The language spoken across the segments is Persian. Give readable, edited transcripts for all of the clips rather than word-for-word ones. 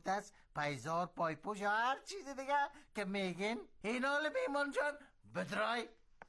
بوتس، پیزار، پایپوش یا هر چیز دیگه که میگین. این حال میمان جان بدرای.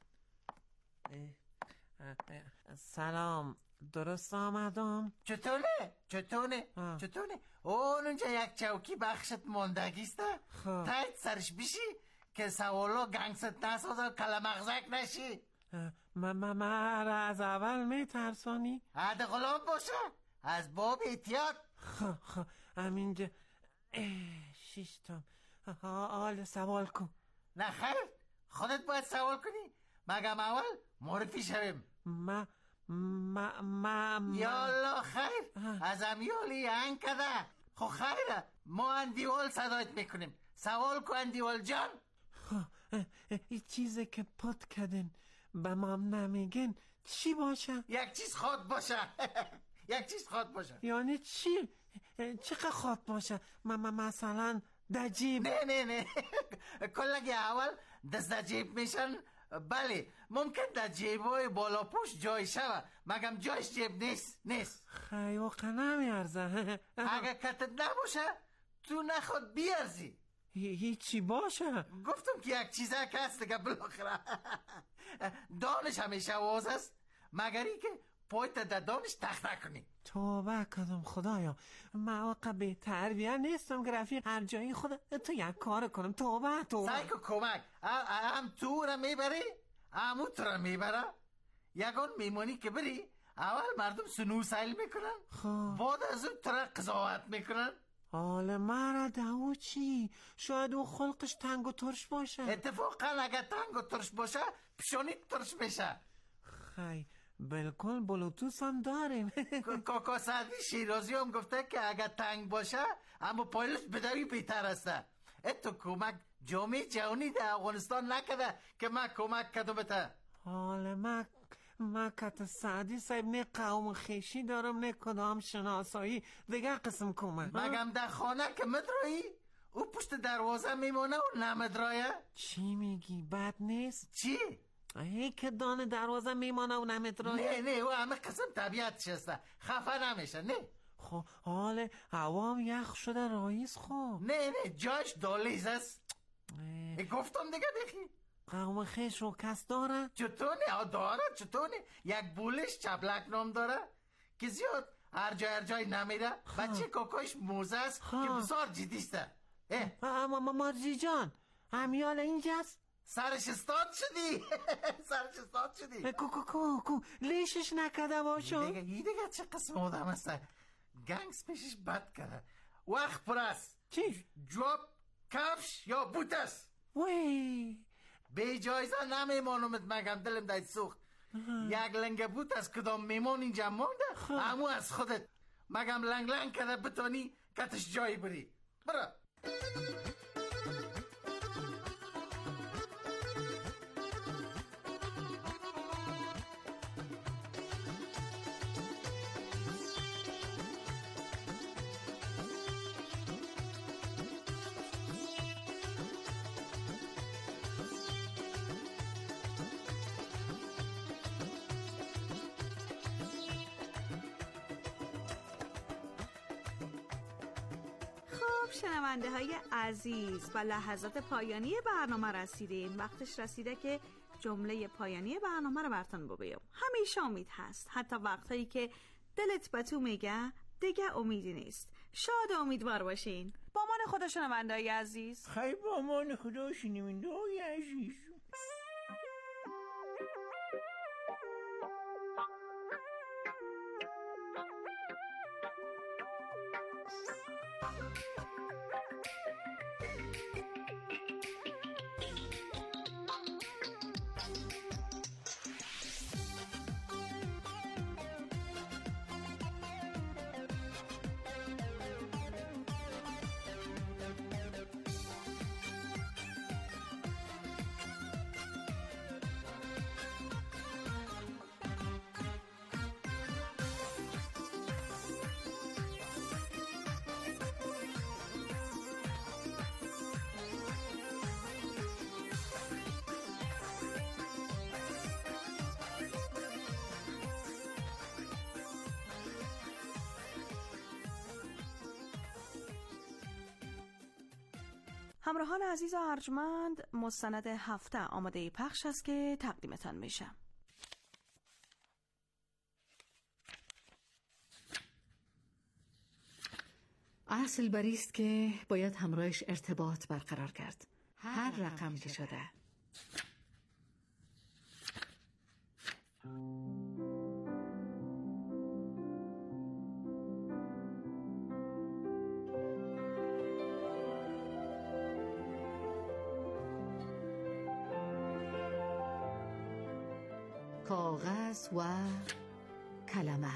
سلام، درست آمدم؟ چطونه؟ اونجا یک چوکی بخشت ماندگیست. تایت سرش بیشی که سوالو گنگست نساز و کلمغزک نشی. من از اول میترسانی؟ عهد غلام باشه، از باب احتیاط. همینجا 6 تا. حال سوال کن. نه خیر، خودت باید سوال کنی. مگم اول معرفی شویم. یالا خیر، از امیالی هنگ کده. خو خیره، ما اندیوال صدایت میکنیم. سوال کن اندیوال جان. این چیزی که پت کردن به ما نمیگن چی باشه؟ یک چیز خود باشه. یک چیز خود باشه. یعنی چی؟ چقدر خود باشه؟ مثلا دجیب؟ نه کلگی اول دست دجیب میشن. بله ممکن در جیبای بالا پوش جای شوه، مگم جایش جیب نیست. خیوقه نمیارزه. اگه کتت نباشه تو نخود بیارزی. هیچی باشه؟ گفتم که یک چیزه که هست دیگه بالاخره. دانش همیشه واز است، مگری که پایت در دانش تخته کنی. توبه کدم خدایا، مواقع به تربیه نیستم که رفیق هر جایی خدا تو یک کار کنم. توبه سعی که کمک هم تو را میبری همو تو را میبره. یگان میمانی که بری اول مردم سنو سیل میکنن، بعد از اون تو را قضاوت میکنن. حال مرا دو چی؟ شاید او خلقش تنگ و ترش باشه. اتفاقا اگر تنگ و ترش باشه پیشونیت ترش میشه. خی بلکل بلوتوس هم داریم. کاکا سعدی شیرازی هم گفته که اگر تنگ باشه اما پایلش بدوی بیتر هسته. اتو کمک جامعه جهانی در افغانستان نکده که من کمک کدو بته. حال من کت سعدی صاحب نه قوم خیشی دارم نه کدام شناسایی دیگه قسم کمک. مگم در خانه که مدرایی او پشت دروازه میمونه و نمدرایه. چی میگی؟ بد نیست؟ چی؟ ای که دان دروازه میمانه و نمدرایه. نه او همه قسم طبیعتش هسته، خفه نمیشه. نه خب حال هوام یخ شده رئیس. خب نه جاش دالیز است. گفتم دیگه بخی قوم خیش رو کس داره؟ چطونه؟ داره. چطونه؟ یک بولش چپلک نام داره که زیاد هر جای نمیره. بچه کاکایش موزه است که بسار جدیسته. مرجی جان همیال اینجاست؟ سرش استاد شدی. کو لیشش نکده باشو. دیگه چه قسم آدم است؟ گنگس پیشش بد کرده. وقت پر است. چی؟ جواب کفش یا بوت است. وی به جایزه نمیمانمت مگم دلم داید سوخت. یک لنگ بوت از کدام میمون اینجا مانده همو از خودت. مگم لنگ کرده بتانی کتش جایی بری. برا شنونده های عزیز و لحظات پایانی برنامه رسیدیم. وقتش رسیده که جمله پایانی برنامه رو براتون بگم. همیشه امید هست، حتی وقتایی که دلت به تو میگه دیگه امیدی نیست. شاد و امیدوار باشین. با امان خدا شنونده های عزیز. خیلی با امان خدا شنونده های عزیز. همراهان عزیز و ارجمند، مستند هفته آماده پخش است که تقدیمتان میشم. اصل بر است که باید همراهش ارتباط برقرار کرد، هر رقم که شده. کاغذ و کلمه.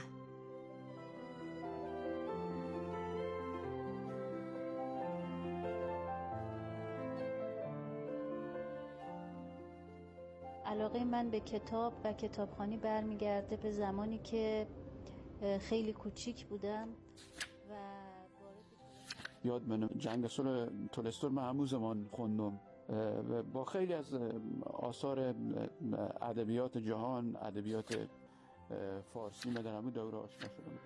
علاقه من به کتاب و کتابخوانی برمیگرده به زمانی که خیلی کوچیک بودم و یاد من جنگ اصول تولستوی من همون زمان خوندم و با خیلی از آثار ادبیات جهان، ادبیات فارسی من در همون دوره آشنا شدم.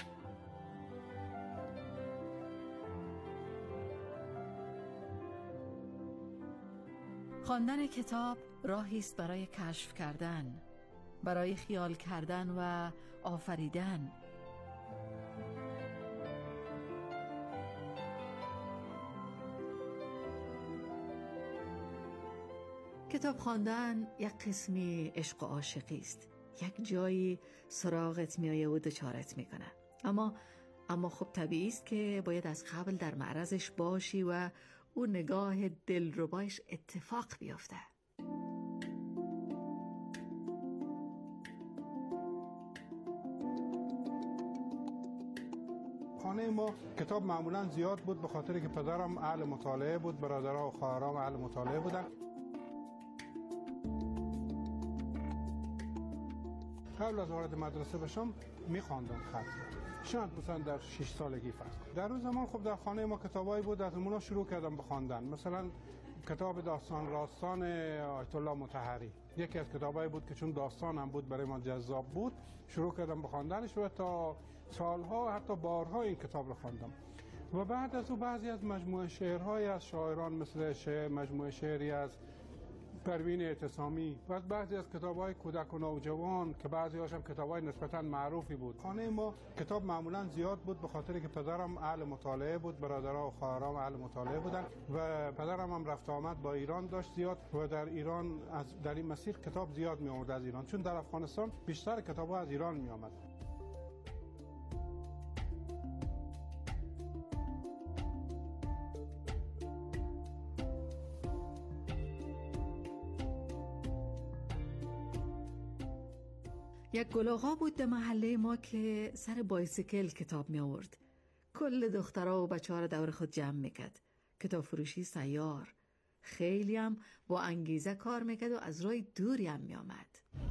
خواندن کتاب راهی است برای کشف کردن، برای خیال کردن و آفریدن. کتاب خواندن یک قسمی عشق و عاشقی است. یک جایی سراغت میایه و دچارت میکنه. اما خب طبیعی است که باید از قبل در معرضش باشی و او نگاه دلربایش اتفاق بیفته. خانه ما کتاب معمولا زیاد بود، به خاطر که پدرم اهل مطالعه بود، برادرها و خواهرام اهل مطالعه بودن. قبل از وارد مدرسه بشم میخواندم خط، شاید مثلا در 6 سالگی فرض کنم. در اون زمان خب در خانه ما کتابایی بود، از اونها شروع کردم به خواندن. مثلا کتاب داستان راستان آیت الله مطهری یکی از کتابایی بود که چون داستان هم بود برای من جذاب بود، شروع کردم به خواندنش و تا سالها حتی بارها این کتاب رو خواندم. و بعد از او بعضی از مجموعه شعرهای از شاعران مثل مجموعه شعری از پروین اعتصامی و بعضی از کتاب‌های کودک و نوجوان که بعضی هاشم کتاب‌های نسبتاً معروفی بود. خانه ما کتاب معمولاً زیاد بود، به خاطر که پدرم اهل مطالعه بود، برادرها و خواهرام اهل مطالعه بودن و پدرم هم رفت آمد با ایران داشت زیاد و در ایران در این مسیر کتاب زیاد می آمد از ایران، چون در افغانستان بیشتر کتاب‌ها از ایران می آمد. یک گلاغا بود در محله ما که سر بایسیکل کتاب می آورد. کل دخترها و بچه‌ها را دور خود جمع میکرد. کتاب فروشی سیار. خیلی هم با انگیزه کار میکرد و از راه دوری هم می آمد.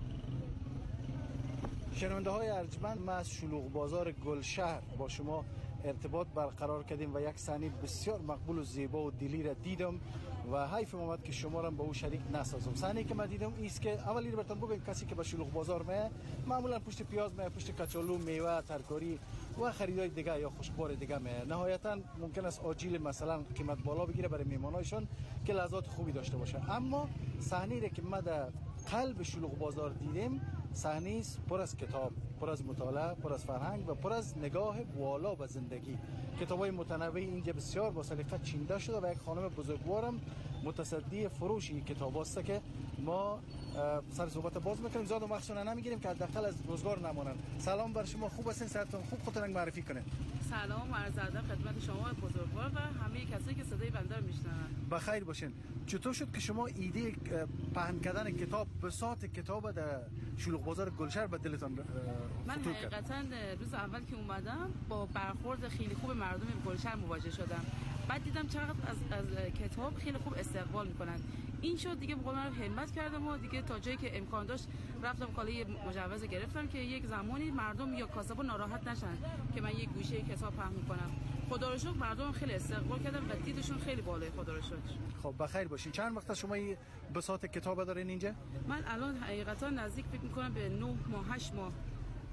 شنونده های ارجمند، ما از شلوغ بازار گلشهر با شما ارتباط برقرار کردیم و یک صحنه بسیار مقبول و زیبا و دلی را دیدم و حیف اومد که شما را با او شریک نسازم. صحنه‌ای که من دیدم ایست که اولی رو براتون بگم، کسی که به شلوغ بازار میاد معمولا پشت پیاز میاد، پشت کچالو، میوه، ترکاری و خریدای دیگه یا خوشبار دیگه میاد. نهایتا ممکن است آجیل مثلا قیمت بالا بگیره برای میهمانایشون که لذات خوبی داشته باشه. اما صحنه‌ای را که ما در قلب شلوغ بازار دیدیم صحنه است پر از کتاب، پر از مطالعه، پر از فرهنگ و پر از نگاه والا به زندگی. کتابای متنوعی اینجا بسیار با سلیقه چینده شده و یک خانم بزرگوارم متصدی فروش این کتاب است که ما سر صحبت باز میکنیم. زاد و مخصوصا نمیگیریم که حداقل از روزگار نمونن. سلام بر شما، خوب هستین؟ صحتتون خوب؟ خودتون معرفی کنین. سلام و عرض ادب خدمت شما بزرگوار و همه کسایی که صدای بنده رو میشنون. بخیر باشین. چطور شد که شما ایده پهن کردن کتاب، بساط کتاب در شلوغ بازار گلشهر به دلتان من حقیقتا روز اول که اومدم با برخورد خیلی خوب مردم گلشهر مواجه شدم. بعد دیدم چقدر از کتاب خیلی خوب استقبال میکنن. این شد دیگه به قول من همت کردم و دیگه تا جایی که امکان داشت رفتم کالای مجوز گرفتم که یک زمانی مردم یا کاسبا ناراحت نشن که من یک گوشه کتاب پهن میکنم. خدا رو شکر مردم خیلی استقبال کردن و دیدشون خیلی بالای. خدا رو شکر. خب بخیر باشین. چند وقت شما این بساط کتاب دارین اینجا؟ من الان حقیقتا نزدیک فکر میکنم به 9 ماه 8 ماه.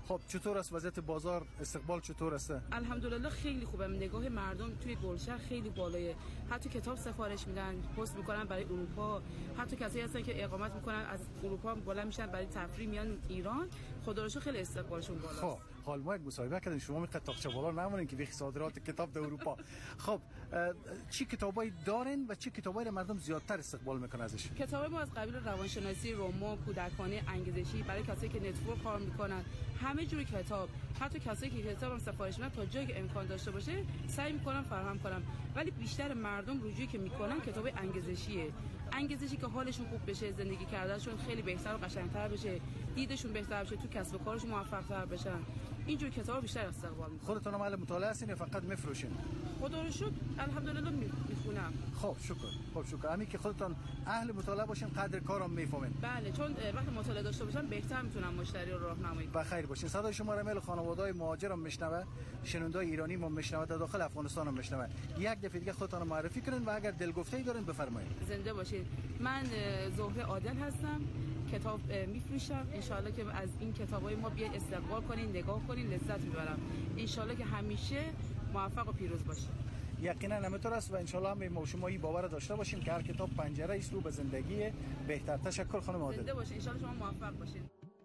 خب چطور است وضعیت بازار، استقبال چطور است؟ الحمدلله خیلی خوبه. نگاه مردم توی گلشن خیلی بالایه. حتی کتاب سفارش میدن، پست میکنن برای اروپا. حتی کسایی هستن که اقامت میکنن از اروپا بلند میشن برای تفریح میان ایران. خدا رو شکر خیلی استقبالشون بالاست. خب حال ما یک مصاحبه کردیم، شما می قطاقچه بالا نمونین که بخی صادرات کتاب در اروپا. خب چی کتابایی دارین و چی کتابایی مردم زیادتر استقبال میکنن ازش؟ کتابای ما از قبیل روانشناسی، رمان، کودکانه، انگیزشی، برای کسایی که نتورک کار میکنن، همه جور کتاب. حتی کسایی که کتابم سفارش میدن تا جایی که امکان داشته باشه سعی میکنم فراهم کنم. ولی بیشتر مردم رجوعی که میکنن کتاب انگیزشیه. انگیزشی که حالشون خوب بشه، زندگی کردنشون خیلی بهتر و قشنگتر بشه، دیدشون بهتر بشه، تو کسب و کارشون موفق‌تر بشن. اینجور کتاب بیشتر استقبال می‌کنه. خودتون هم اهل مطالعه هستین یا فقط میفروشین؟ خدا رو شکر الحمدلله میخونم. خب شکر. همین که خودتون اهل مطالعه باشین قدر کارم میفهمین. بله، چون وقتی مطالعه داشته باشم بهتر میتونم مشتری رو راهنمایی کنم. بخیر باشین. صدای شما را میل خانواده‌های مهاجرم میشنوه، شنوندای ایرانی ما میشنوه، در داخل افغانستان هم میشنوه. یک دفعه دیگه خودتون رو معرفی کنین و اگر دلگفته‌ای دارین بفرمایید. زنده باشین. من زهره عادل هستم. کتاب میفروشم. ان شاءالله که از این کتابای ما بیاید استقبال کنین، نگاه کنین، لذت ببرم. ان شاءالله که همیشه موفق و پیروز باشین. یقینا همینطور است و ان شاء الله هم ما شما این باور داشته باشیم که هر کتاب پنجره است رو به زندگی بهتر. تشکر خانم عادل. زنده باشین. ان شاءالله شما موفق باشین.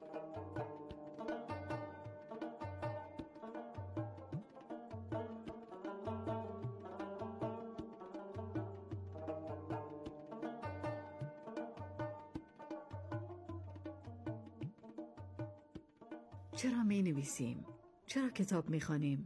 چرا می نویسیم؟ چرا کتاب می خوانیم؟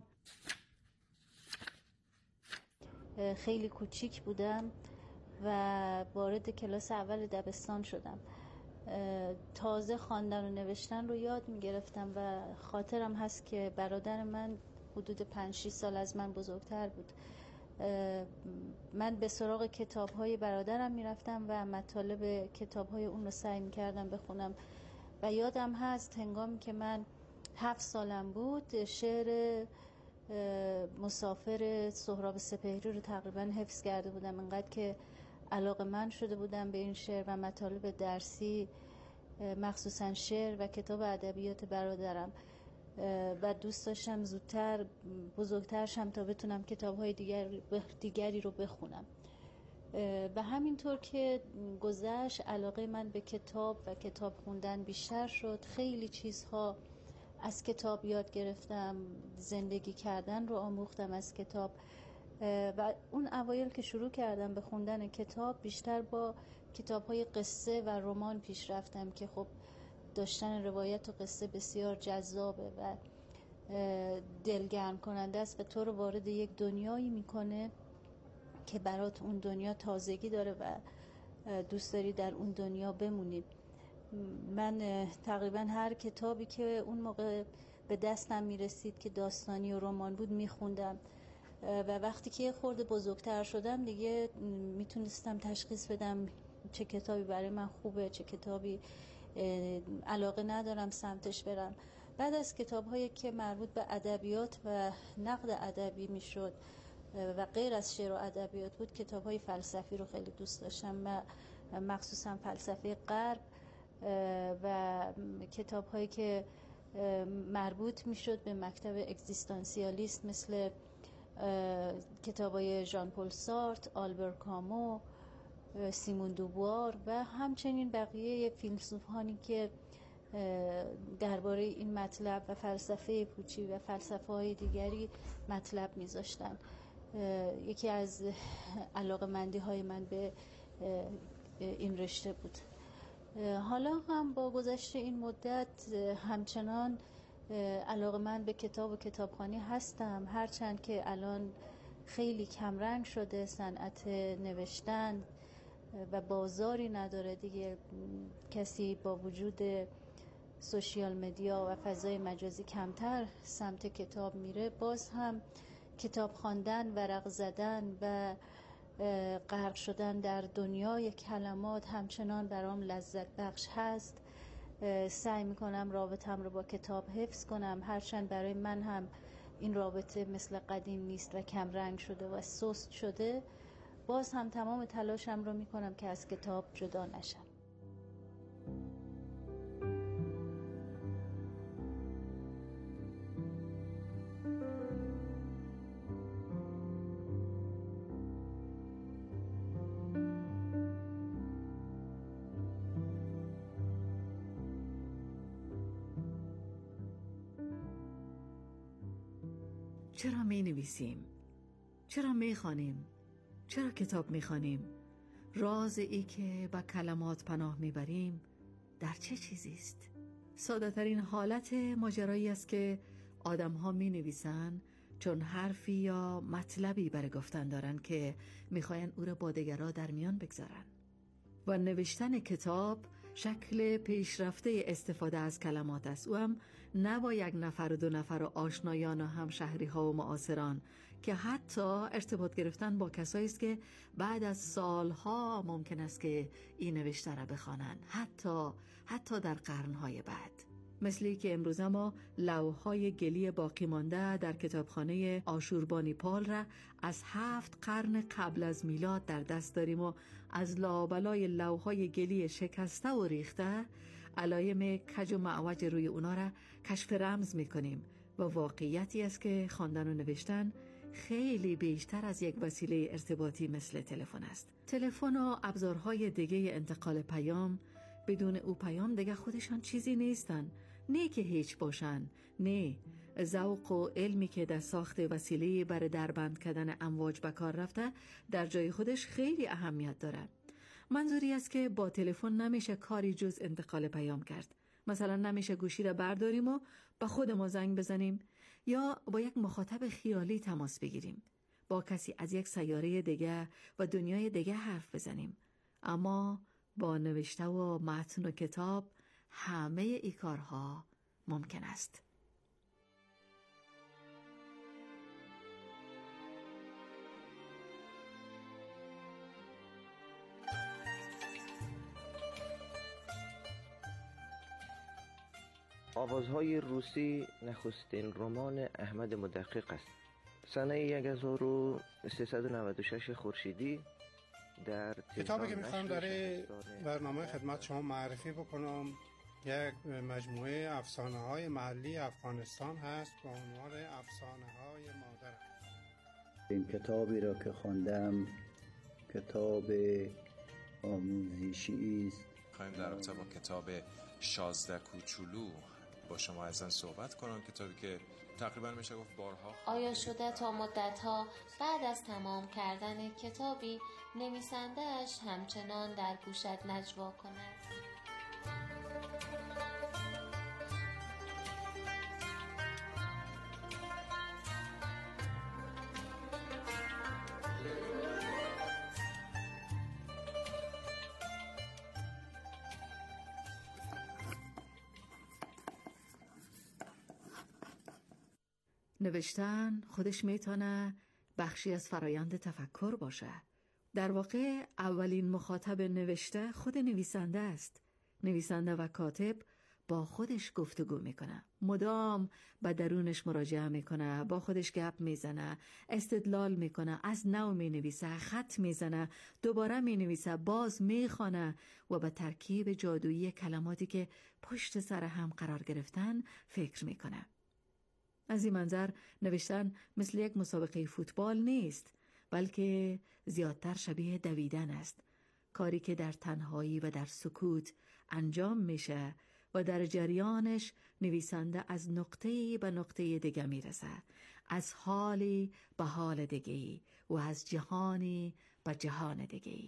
خیلی کوچیک بودم و وارد کلاس اول دبستان شدم. تازه خواندن و نوشتن رو یاد می گرفتم و خاطرم هست که برادر من حدود 5-6 سال از من بزرگتر بود. من به سراغ کتاب‌های برادرم می رفتم و مطالب کتاب‌های اون رو سعی می کردم بخونم و یادم هست هنگامی که من 7 سالم بود شعر مسافر سهراب سپهری رو تقریبا حفظ کرده بودم. انقدر که علاقه‌مند شده بودم به این شعر و مطالب درسی، مخصوصا شعر و کتاب ادبیات برادرم و دوست داشتم زودتر بزرگتر شم تا بتونم کتاب‌های دیگری رو بخونم. و همینطور که گذشت علاقه من به کتاب و کتاب خوندن بیشتر شد. خیلی چیزها از کتاب یاد گرفتم، زندگی کردن رو آموختم از کتاب و اون اوایل که شروع کردم به خوندن کتاب بیشتر با کتاب‌های قصه و رمان پیش رفتم که خب داشتن روایت و قصه بسیار جذابه و دلگرم کننده است و تو رو وارد یک دنیایی میکنه که برات اون دنیا تازگی داره و دوست داری در اون دنیا بمونی. من تقریبا هر کتابی که اون موقع به دستم میرسید که داستانی و رمان بود میخوندم و وقتی که خورده بزرگتر شدم دیگه میتونستم تشخیص بدم چه کتابی برای من خوبه، چه کتابی علاقه ندارم سمتش برم. بعد از کتاب‌هایی که مربوط به ادبیات و نقد ادبی میشد و غیر از شعر و ادبیات بود، کتاب‌های فلسفی رو خیلی دوست داشتم و مخصوصا فلسفه غرب و کتاب‌هایی که مربوط میشد به مکتب اگزیستانسیالیست مثل کتاب‌های ژان پل سارتر، آلبر کامو، سیمون دوبوار و همچنین بقیه فیلسوفانی که درباره این مطلب و فلسفه پوچی و فلسفه‌های دیگری مطلب میذاشتن. یکی از علاقه‌مندی‌های من به این رشته بود. حالا هم با گذشت این مدت همچنان علاقه‌مند به کتاب و کتابخوانی هستم، هرچند که الان خیلی کمرنگ شده صنعت نوشتن و بازاری نداره دیگه. کسی با وجود سوشیال مدیا و فضای مجازی کمتر سمت کتاب میره. باز هم کتاب خواندن، ورق زدن و غرق شدن در دنیای کلمات همچنان برام لذت بخش هست. سعی میکنم رابطم رو با کتاب حفظ کنم، هرچند برای من هم این رابطه مثل قدیم نیست و کم رنگ شده و سست شده. باز هم تمام تلاشم رو میکنم که از کتاب جدا نشم. چرا می نویسیم؟ چرا می خوانیم؟ چرا کتاب می خوانیم؟ راز ای که با کلمات پناه می بریم در چه چیزی است؟ ساده ترین حالت ماجرایی است که آدم ها می نویسن چون حرفی یا مطلبی برای گفتن دارن که می خواین او را با دیگران در میان بگذارن. و نوشتن کتاب شکل پیشرفته استفاده از کلمات است. او هم نه با یک نفر و دو نفر و آشنایان و همشهری ها و معاصران که حتی ارتباط گرفتن با کسایی است که بعد از سالها ممکن است که این نوشته را بخوانند، حتی در قرنهای بعد. مثلی که امروز ما لوح‌های گلی باقی مانده در کتابخانه آشوربانیپال را از 7 قرن قبل از میلاد در دست داریم و از لابلای لوح‌های گلی شکسته و ریخته علایم کج و معوج روی اونا را کشف رمز می‌کنیم و واقعیتی است که خواندن و نوشتن خیلی بیشتر از یک وسیله ارتباطی مثل تلفن است. تلفن و ابزارهای دیگه انتقال پیام، بدون او پیام دیگه خودشان چیزی نیستن. نه که هیچ باشن، نه، ذوق و علمی که در ساخت وسیله برای دربند کردن امواج به کار رفته در جای خودش خیلی اهمیت داره. منظوری است که با تلفن نمیشه کاری جز انتقال پیام کرد. مثلا نمیشه گوشی را برداریم و با خود ما زنگ بزنیم یا با یک مخاطب خیالی تماس بگیریم، با کسی از یک سیاره دیگه و دنیای دیگه حرف بزنیم. اما با نوشته و متن و کتاب همه ای کارها ممکن است. آوازهای روسی نخستین رمان احمد مدقق است. سنه 1396 خورشیدی در کتابی که میخوام در برنامه خدمت شما معرفی بکنم یک مجموعه افسانه های محلی افغانستان هست با عنوان افسانه های مادر. این کتابی را که خواندم کتاب آموزشی است. خواهیم در رابطه با کتاب 16 کوچولو با شما ازن صحبت کنم، کتابی که تقریبا میشه گفت بارها آیا شده تا مدتها بعد از تمام کردن کتابی نویسنده‌اش همچنان در گوشت نجوا کند؟ نوشتن خودش میتونه بخشی از فرایند تفکر باشه. در واقع اولین مخاطب نوشته خود نویسنده است. نویسنده و کاتب با خودش گفتگو میکنه، مدام به درونش مراجعه میکنه، با خودش گپ میزنه، استدلال میکنه، از نو مینویسه، خط میزنه، دوباره مینویسه، باز میخوانه و به ترکیب جادویی کلماتی که پشت سر هم قرار گرفتن فکر میکنه. از این منظر نوشتن مثل یک مسابقه فوتبال نیست، بلکه زیادتر شبیه دویدن است، کاری که در تنهایی و در سکوت انجام میشه و در جریانش نویسنده از نقطه‌ای به نقطه دیگه میرسه، از حالی به حال دیگه‌ای و از جهانی به جهان دیگه‌ای.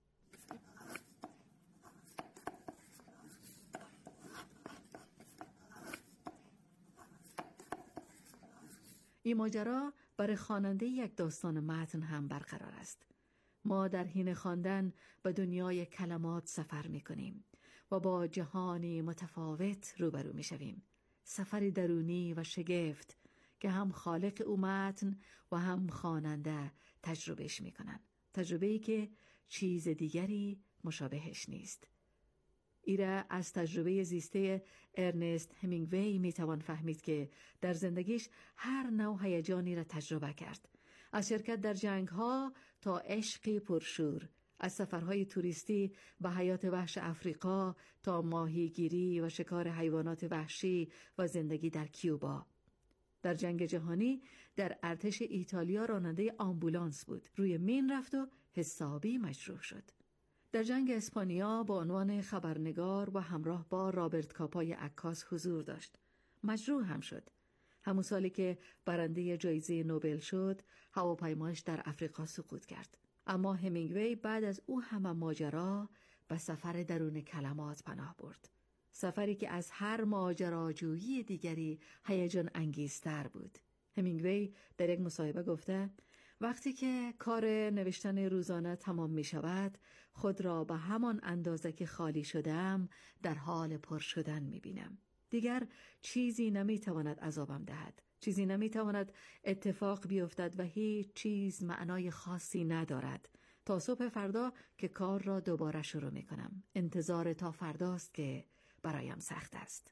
این ماجرا برای خواننده یک داستان متن هم برقرار است. ما در حین خواندن به دنیای کلمات سفر می‌کنیم و با جهانی متفاوت روبرو می‌شویم. سفری درونی و شگفت که هم خالق او متن و هم خواننده تجربهش می‌کنن. تجربه‌ای که چیز دیگری مشابهش نیست. ایره از تجربه زیسته ارنست همینگوی میتوان فهمید که در زندگیش هر نوع هیجانی را تجربه کرد. از شرکت در جنگ‌ها تا عشقی پرشور، از سفرهای توریستی به حیات وحش افریقا تا ماهیگیری و شکار حیوانات وحشی و زندگی در کیوبا. در جنگ جهانی در ارتش ایتالیا راننده آمبولانس بود. روی مین رفت و حسابی مجروح شد. در جنگ اسپانیا با عنوان خبرنگار و همراه با رابرت کاپای عکاس حضور داشت. مجروح هم شد. همون سالی که برنده جایزه نوبل شد، هواپیماش در افریقا سقوط کرد. اما همینگوی بعد از او همه ماجرا به سفر درون کلمات پناه برد. سفری که از هر ماجراجویی دیگری هیجان انگیزتر بود. همینگوی در یک مصاحبه گفته وقتی که کار نوشتن روزانه تمام می شود، خود را به همان اندازه که خالی شدم در حال پر شدن می بینم. دیگر چیزی نمی تواند عذابم دهد. چیزی نمی تواند اتفاق بیفتد و هیچ چیز معنای خاصی ندارد تا صبح فردا که کار را دوباره شروع می کنم. انتظار تا فرداست که برایم سخت است.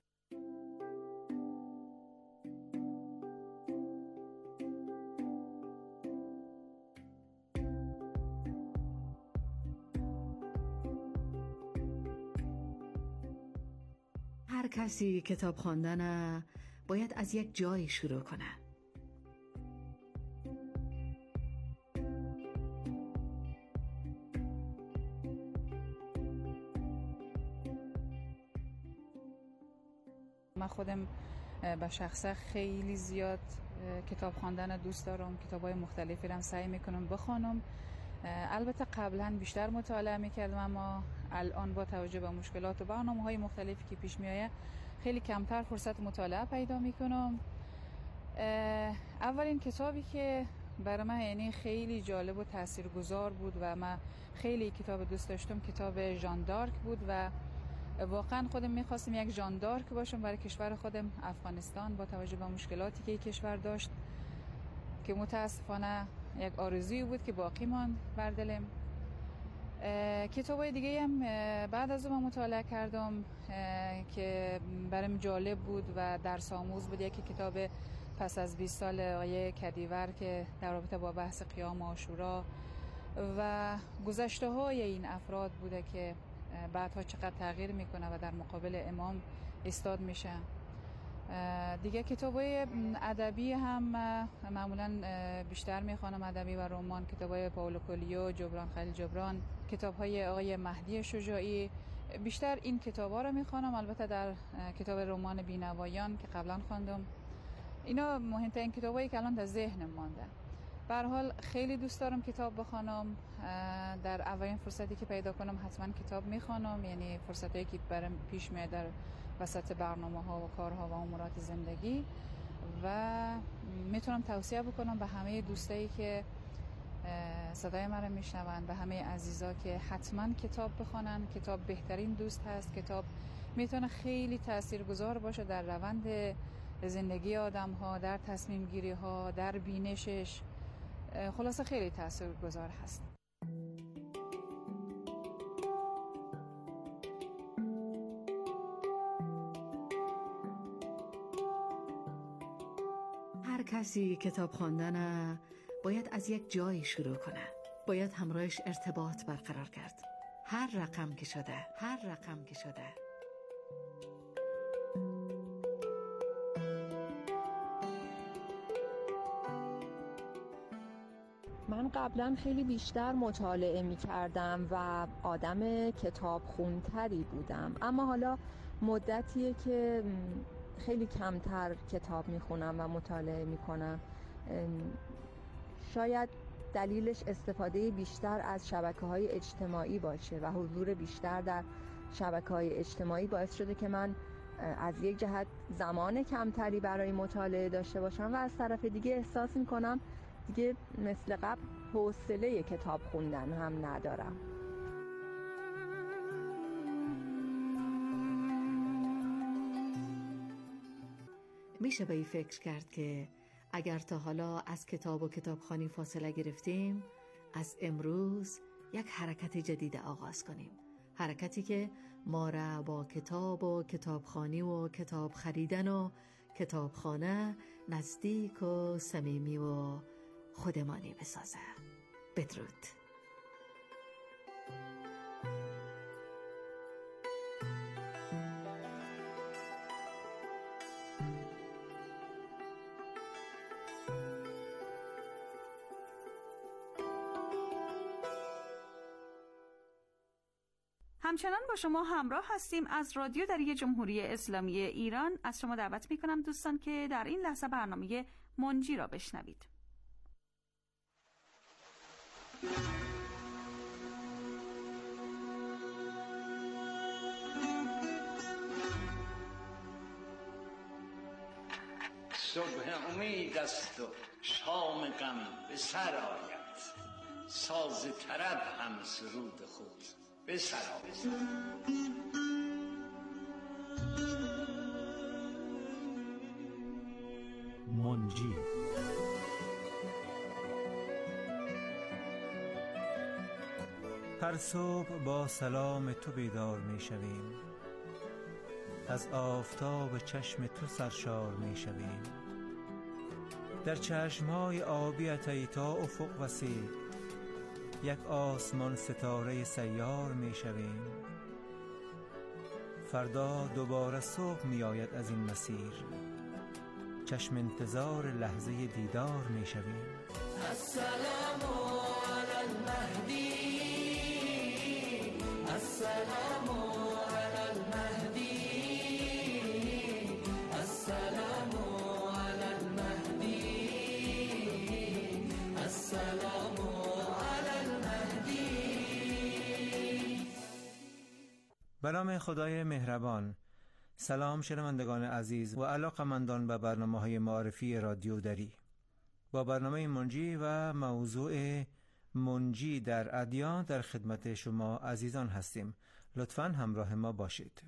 هر کسی کتاب خواندن باید از یک جایی شروع کنه. من خودم به شخصه خیلی زیاد کتاب خواندن دوست دارم. کتاب‌های مختلفی رو سعی میکنم بخونم. البته قبلا بیشتر مطالعه میکردم، اما الان با توجه به مشکلات و برنامه‌های مختلفی که پیش میآید خیلی کمتر فرصت مطالعه پیدا میکنم. اولین کتابی که برای من یعنی خیلی جالب و تاثیرگذار بود و من خیلی کتاب دوست داشتم کتاب ژان دارک بود و واقعا خودم میخواستم یک ژان دارک باشم برای کشور خودم افغانستان، با توجه به مشکلاتی که این کشور داشت که متاسفانه یک آرزویی بود که باقی ماند بر دلم. کتابای دیگه هم بعد از اون مطالعه کردم که برایم جالب بود و درس آموز بود. یکی کتاب پس از 20 سال آقای کدیور که در رابطه با بحث قیام عاشورا و گذشته های این افراد بوده که بعدها چقدر تغییر میکنه و در مقابل امام ایستاد میشه. دیگه کتابای ادبی هم معمولا بیشتر میخوانم، ادبی و رمان. کتابای پائولو کوئلیو، جبران خلیل جبران، کتابهای آقای مهدی شجاعی، بیشتر این کتابا رو میخوانم. البته در کتاب رمان بینوایان که قبلا خواندم، اینا مهمترین کتابایی که الان در ذهنم مانده. به هر حال خیلی دوست دارم کتاب بخوانم. در اولین فرصتی که پیدا کنم حتما کتاب میخوانم، یعنی فرصتی که برام پیش میاد در وسط برنامه‌ها و کارها و امورات زندگی. و میتونم توصیه بکنم به همه دوستایی که صدای من رو میشنون، به همه عزیزا که حتما کتاب بخوانن. کتاب بهترین دوست هست. کتاب میتونه خیلی تاثیرگذار باشه در روند زندگی آدم ها، در تصمیم گیری ها، در بینشش. خلاصه خیلی تاثیرگذار هست. هر کسی کتاب خواندن باید از یک جایی شروع کنه. باید همراهش ارتباط برقرار کرد. هر رقم که شده. من قبلا خیلی بیشتر مطالعه می کردم و آدم کتاب خونتری بودم، اما حالا مدتیه که خیلی کمتر کتاب می خونم و مطالعه می کنم. شاید دلیلش استفاده بیشتر از شبکه‌های اجتماعی باشه و حضور بیشتر در شبکه‌های اجتماعی باعث شده که من از یک جهت زمان کمتری برای مطالعه داشته باشم و از طرف دیگه احساس می‌کنم دیگه مثل قبل حوصله کتاب خوندن هم ندارم. میشه به این فکر کرد که اگر تا حالا از کتاب و کتابخوانی فاصله گرفتیم، از امروز یک حرکت جدید آغاز کنیم. حرکتی که ما را با کتاب و کتابخوانی و کتاب خریدن و کتابخانه نزدیک و صمیمی و خودمانی بسازه. بدرود. همچنان با شما همراه هستیم از رادیو دری جمهوری اسلامی ایران. از شما دعوت میکنم دوستان که در این لحظه برنامه منجی را بشنوید. صبح امید است و شام غم به سر آید، ساز طرب هم سرود خود به سر آید. منجی هر صبح با سلام تو بیدار می شویم، از آفتاب چشم تو سرشار می شویم، در چشمهای آبیت ای تا افق وسیع، یک آسمان ستاره سیار می شویم. فردا دوباره صبح می آید از این مسیر، چشم انتظار لحظه دیدار می شویم. السلام علی المهدی، السلام علی المهدی، السلام علی المهدی، السلام علی المهدی. به نام خدای مهربان. سلام شنوندگان عزیز و علاقه‌مندان به برنامه‌های معرفی رادیو دری. با برنامه منجی و موضوع منجی در ادیان در خدمت شما عزیزان هستیم. لطفاً همراه ما باشید.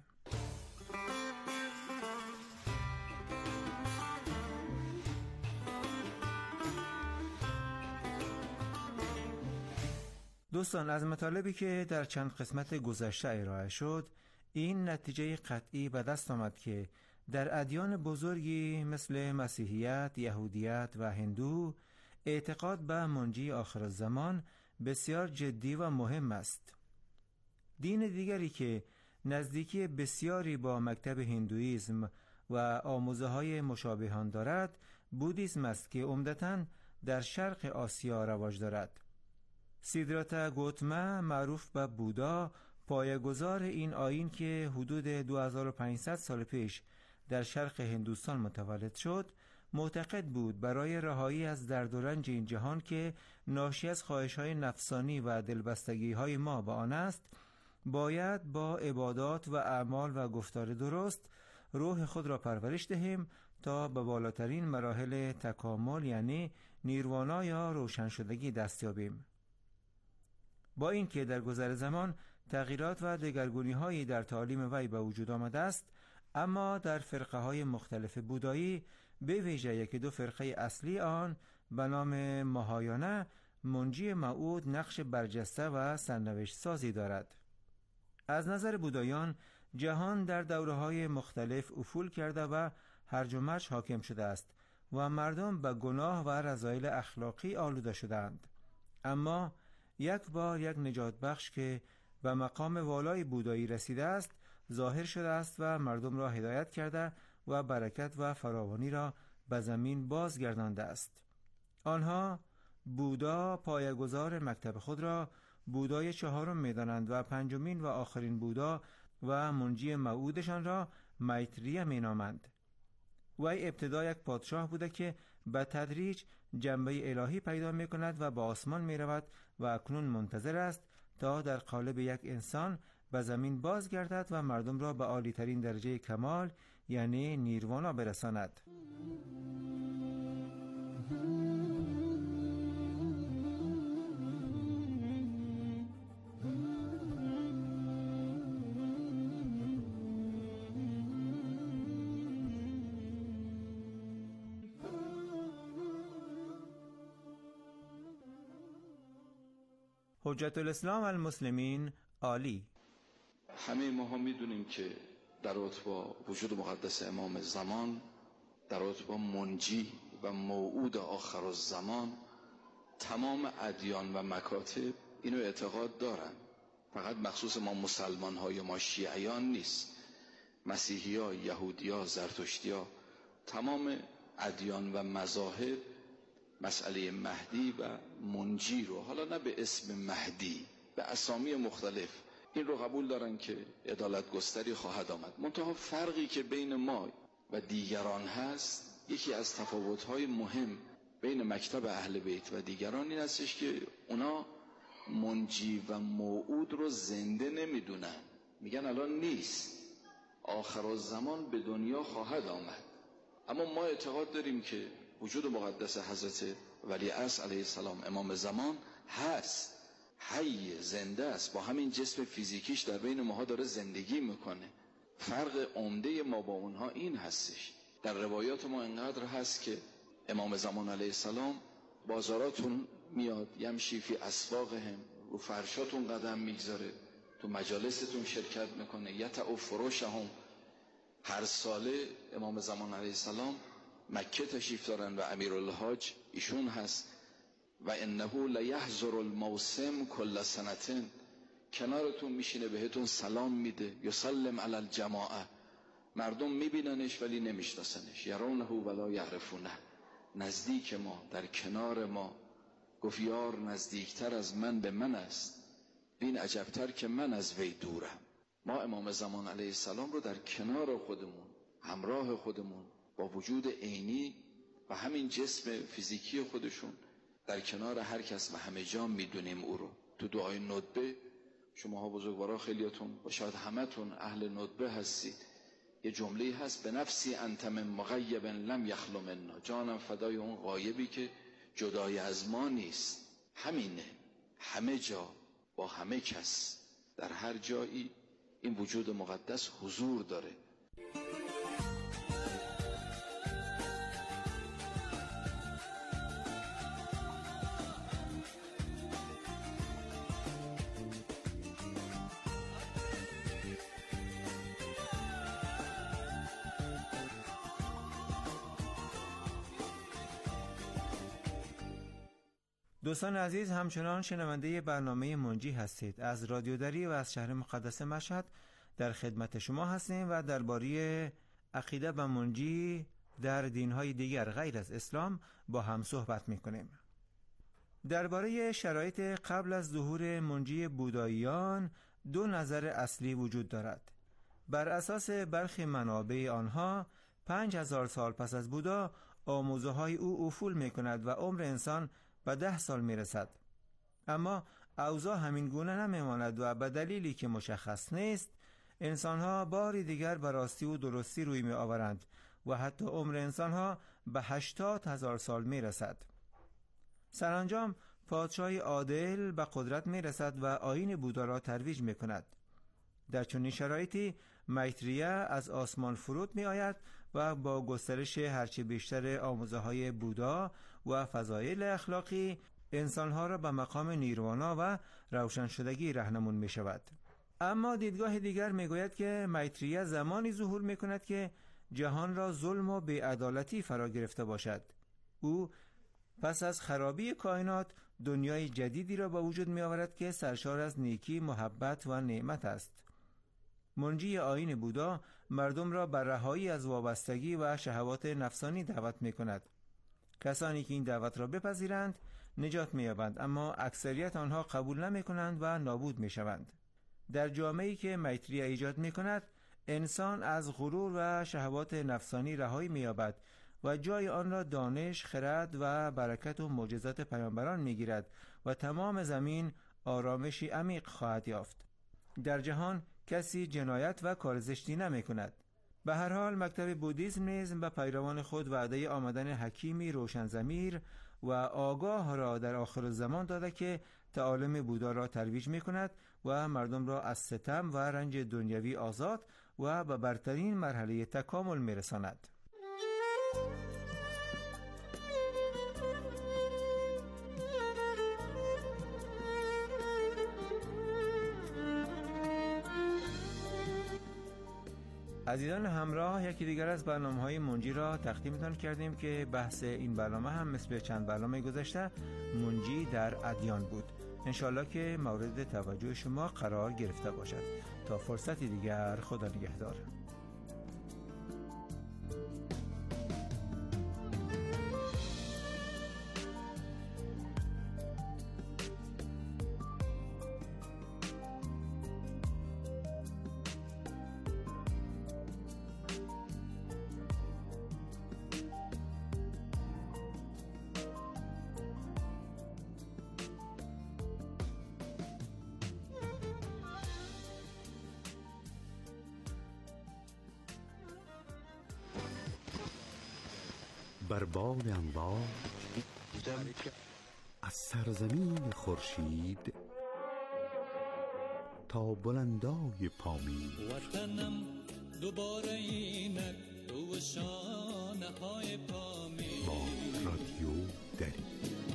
دوستان، از مطالبی که در چند قسمت گذشته ارائه شد، این نتیجه قطعی به دست آمد که در ادیان بزرگی مثل مسیحیت، یهودیت و هندو اعتقاد به منجی آخرالزمان بسیار جدی و مهم است. دین دیگری که نزدیکی بسیاری با مکتب هندویسم و آموزه‌های مشابهان دارد، بودیسم است که عمدتاً در شرق آسیا رواج دارد. سیدراتا گوتما معروف به بودا، پایه‌گذار این آیین که حدود 2500 سال پیش در شرق هندوستان متولد شد، معتقد بود برای رهایی از درد و رنج این جهان که ناشی از خواهش‌های نفسانی و دلبستگی‌های ما به آن است، باید با عبادات و اعمال و گفتار درست روح خود را پرورش دهیم تا به بالاترین مراحل تکامل یعنی نیروانا یا روشن شدگی دست یابیم. با اینکه در گذر زمان تغییرات و دگرگونی‌هایی در تعالیم وی به وجود آمده است، اما در فرقه‌های مختلف بودایی، به ویژه یکی دو فرقه اصلی آن به نام ماهایانه، منجی موعود نقش برجسته و سرنوشت سازی دارد. از نظر بودایان، جهان در دوره‌های مختلف افول کرده و هرج و مرج حاکم شده است و مردم به گناه و رذایل اخلاقی آلوده شدند. اما یک بار یک نجات بخش که به مقام والای بودایی رسیده است ظاهر شده است و مردم را هدایت کرده و برکت و فراوانی را به زمین بازگردانده است. آنها بودا پایه‌گذار مکتب خود را بودای چهارم می‌دانند و پنجمین و آخرین بودا و منجی موعودشان را میتریه مینامند. وی ابتدا یک پادشاه بوده که به تدریج جنبه الهی پیدا می‌کند و به آسمان می‌رود و اکنون منتظر است تا در قالب یک انسان به زمین بازگردد و مردم را به عالی‌ترین درجه کمال یعنی نیروانا برساند. حجت الاسلام المسلمین عالی. همه ما هم میدونیم که در رابطه با وجود مقدس امام زمان، در رابطه با منجی و موعود آخر الزمان، تمام ادیان و مکاتب اینو اعتقاد دارن. فقط مخصوص ما مسلمان ها یا ما شیعیان نیست. مسیحی ها، یهودی ها، زرتشتی ها، تمام ادیان و مذاهب مسئله مهدی و منجی رو، حالا نه به اسم مهدی، به اسامی مختلف، این رو قبول دارن که عدالت گستری خواهد آمد. منتها فرقی که بین ما و دیگران هست، یکی از تفاوت‌های مهم بین مکتب اهل بیت و دیگران این هستش که اونا منجی و موعود رو زنده نمیدونن، میگن الان نیست، آخر الزمان به دنیا خواهد آمد. اما ما اعتقاد داریم که وجود مقدس حضرت ولیعصر علیه السلام امام زمان هست، حی، زنده است، با همین جسم فیزیکیش در بین ماها داره زندگی میکنه. فرق عمده ما با اونها این هستش، در روایات ما اینقدر هست که امام زمان علیه السلام بازاراتون میاد، یمشی فی اسواقهم، رو فرشاتون قدم میگذاره، تو مجالستون شرکت میکنه، یتعو فروشهم. هر ساله امام زمان علیه السلام مکه تشریف دارن و امیرالحاج ایشون هست. و انه لیحضر الموسم کل سنتین، کنارتون میشینه بهتون سلام میده، یسلم علی الجماعه، مردم میبیننش ولی نمیشناسنش، یرونه ولا یعرفونه، نزدیک ما، در کنار ما. گفت یار نزدیکتر از من به من است، این عجبتر که من از وی دورم. ما امام زمان علیه السلام رو در کنار خودمون، همراه خودمون، با وجود عینی و همین جسم فیزیکی خودشون در کنار هر کس و همه جا میدونیم او رو. تو دعای ندبه، شماها بزرگوارا خیلیاتون و شاید همتون اهل ندبه هستید، یه جمله هست: به نفسی انت من مغیب لم یخلو منا، جانم فدای اون غایبی که جدای از ما نیست. همینه، همه جا، با همه کس، در هر جایی این وجود مقدس حضور داره. دوستان عزیز، همچنان شنونده برنامه منجی هستید. از رادیو دری و از شهر مقدس مشهد در خدمت شما هستیم و درباره عقیده و منجی در دینهای دیگر غیر از اسلام با هم صحبت می‌کنیم. درباره شرایط قبل از ظهور منجی بوداییان دو نظر اصلی وجود دارد. بر اساس برخی منابع آنها 5000 سال پس از بودا آموزه‌های او افول می‌کند و عمر انسان به 10 سال میرسد. اما اوضاع همین گونه نمیماند و به دلیلی که مشخص نیست انسانها باری دیگر به راستی و درستی روی می آورند و حتی عمر انسانها به 80,000 سال میرسد. سرانجام پادشاهی عادل به قدرت میرسد و آیین بودا را ترویج میکند. در چنین شرایطی میتریه از آسمان فرود می آید و با گسترش هرچه بیشتر آموزه‌های بودا و فضایل اخلاقی انسانها را به مقام نیروانا و روشن شدگی راهنمون می شود. اما دیدگاه دیگر می گوید که میتریه زمانی ظهور می کند که جهان را ظلم و بی‌عدالتی فرا گرفته باشد. او پس از خرابی کائنات دنیای جدیدی را به وجود می آورد که سرشار از نیکی، محبت و نعمت است. منجی آیین بودا مردم را بر رهایی از وابستگی و شهوات نفسانی دعوت می کند. کسانی که این دعوت را بپذیرند نجات می یابند، اما اکثریت آنها قبول نمی کنند و نابود می شوند. در جامعه‌ای که میتریه ایجاد می کند انسان از غرور و شهوات نفسانی رهایی می یابد و جای آن را دانش، خرد و برکت و معجزات پیامبران می گیرد و تمام زمین آرامشی عمیق خواهد یافت. در جهان کسی جنایت و کار زشتی نمی کند. به هر حال مکتب بودیسم نیز به پیروان خود وعده آمدن حکیمی روشن ضمیر و آگاه را در آخر الزمان داده که تعالیم بودا را ترویج می کند و مردم را از ستم و رنج دنیوی آزاد و به برترین مرحله تکامل می رساند. عزیزان همراه، یکی دیگر از برنامه‌های منجی را تقدیمتان کردیم که بحث این برنامه هم مثل چند برنامه گذشته منجی در ادیان بود. انشالله که مورد توجه شما قرار گرفته باشد. تا فرصتی دیگر، خدا نگهدار. بر باد انبار از سرزمین خورشید تا بلندای پامید. وطنم دوباره اینک تو شانه های پامید. با رادیو دری.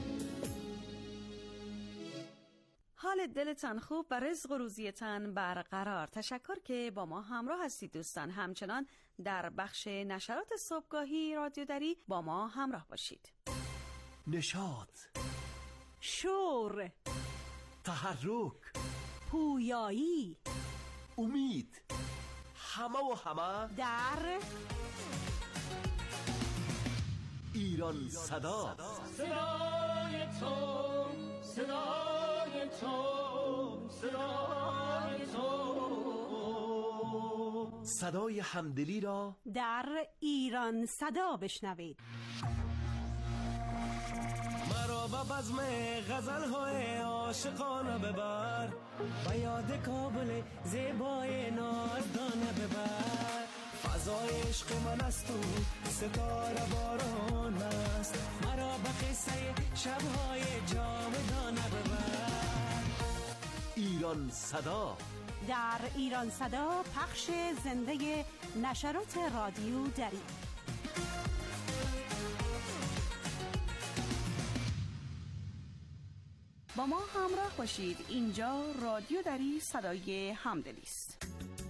حال دلتان خوب و رزق و روزیتان برقرار. تشکر که با ما همراه هستید دوستان. همچنان در بخش نشرات صبحگاهی رادیو دری با ما همراه باشید. نشاط، شور، تحرک، پویایی، امید، همه در ایران صدا. صدای تو، صدای تو، صدای تو، صدای همدلی را در ایران صدا بشنوید. مرا به بزم غزل‌های عاشقانه ببر، به یاد کابل زیبای نازدانه ببر. فضای عشق من است و ستاره باران است، مرا به قصه شب‌های جاودانه ببر. ایران صدا. در ایران صدا پخش زنده نشرات رادیو دری. با ما همراه باشید. اینجا رادیو دری، صدای همدلی است.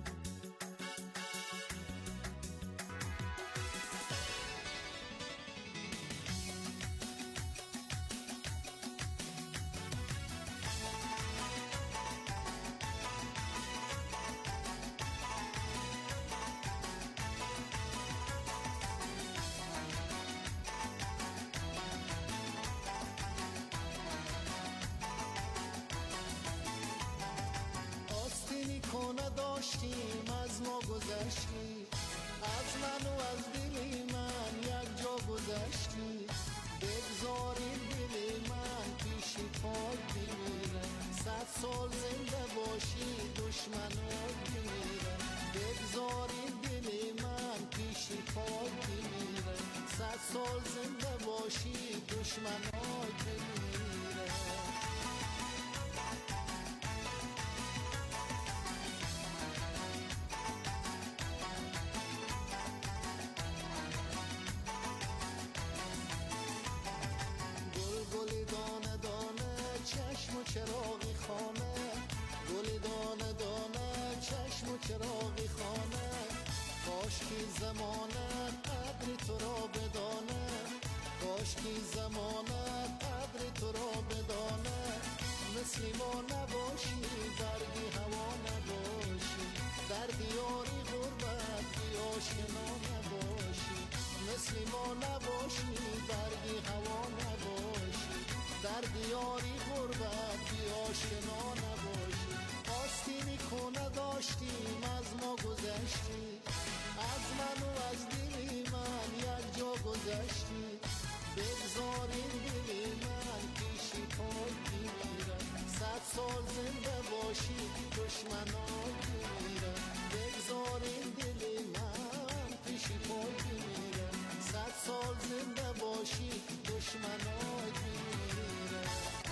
داشتیم از ما گذشتی، از من و از دلی من یک جا گذشتی. بگذاریم دلی من پیشی پاک بمیره، 100 سال زنده باشی دشمنات بمیره. بگذاریم دلی من پیشی پاک بمیره، 100 سال زنده باشی دشمنات بمیره. چراغی خانه، گل دانه دانه، چشم و چراغی خانه. کاش کی زمانه قدر تو را بدانه، کاش کی زمانه قدر تو را بدانه. مثل ما نباشی برگی هوا نباشی، در دیاری غربت بی آشنا نباشی. مثل ما نباشی برگی هوا نباشی، در دیاری غربت بی آشنا نباشی. آستینی کنه داشتیم از ما گذشتی، از من و از دلی من یک جا گذشتی. بگذاریم دلی من پیشی پاک بمیرم، 100 سال زنده باشی دشمنات بمیرم. بگذاریم دلی من پیشی پاک بمیرم، 100 سال زنده باشی دشمنات بمیرم.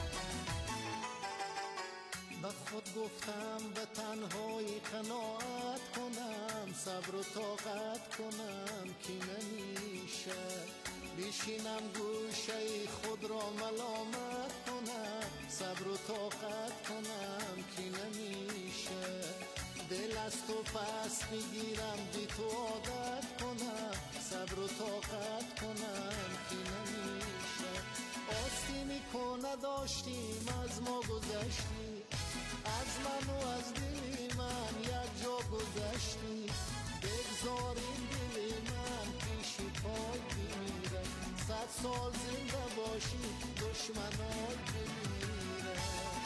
به خود گفتم به تنهایی قناعت کنم، صبر و طاقت کنم که نمیشه. بشینم گوشه خود را ملامت کنم، صبر و طاقت کنم که نمیشه. دل از تو پس بگیرم بی تو عادت کنم، صبر و طاقت کنم که نمیشه. آستینی کنه داشتیم از ما گذشتی، از من و از دلی من یک جا گذشتی. بگذاریم دلی من پیشی پاک بمیره، 100 سال زنده باشی دشمنات بمیره.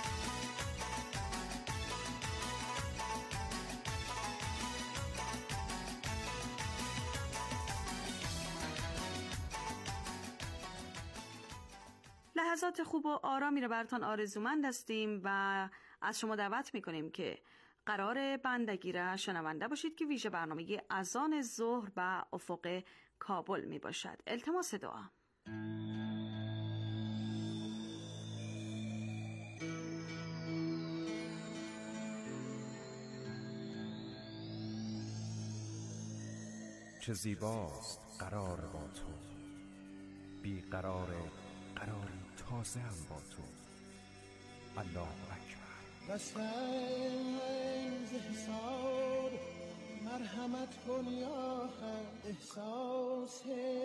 لحظات خوب و آرامی رو براتان آرزومند هستیم و از شما دعوت میکنیم که قرار بندگی را شنونده باشید که ویژه برنامه اذان ظهر و افق کابل می باشد. التماس دعا. چه زیباست قرار با تو، بی قراره قراری تازه هم با تو. الله اکبر. بسنز حساب مرحمت کن یا حق، احساس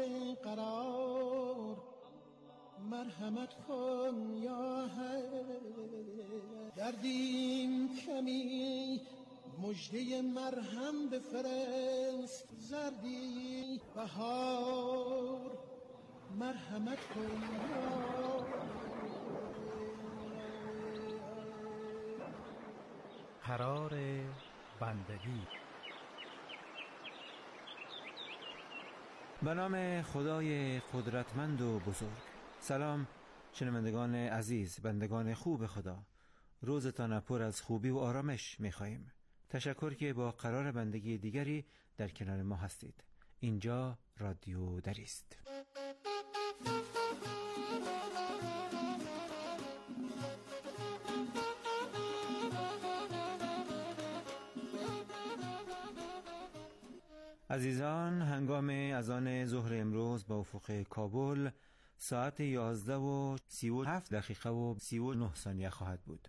قرار مرحمت کن یا حق. دردیم کمی مجده مرهم بفرست، زردی بهار مرحمت کن یا قرار بندگی. به نام خدای قدرتمند و بزرگ. سلام شنوندگان عزیز، بندگان خوب خدا، روزتان پر از خوبی و آرامش می‌خواهیم. تشکر که با قرار بندگی دیگری در کنار ما هستید. اینجا رادیو دری است. عزیزان، هنگام اذان ظهر امروز با افق کابل ساعت 11:37 و 39 ثانیه خواهد بود.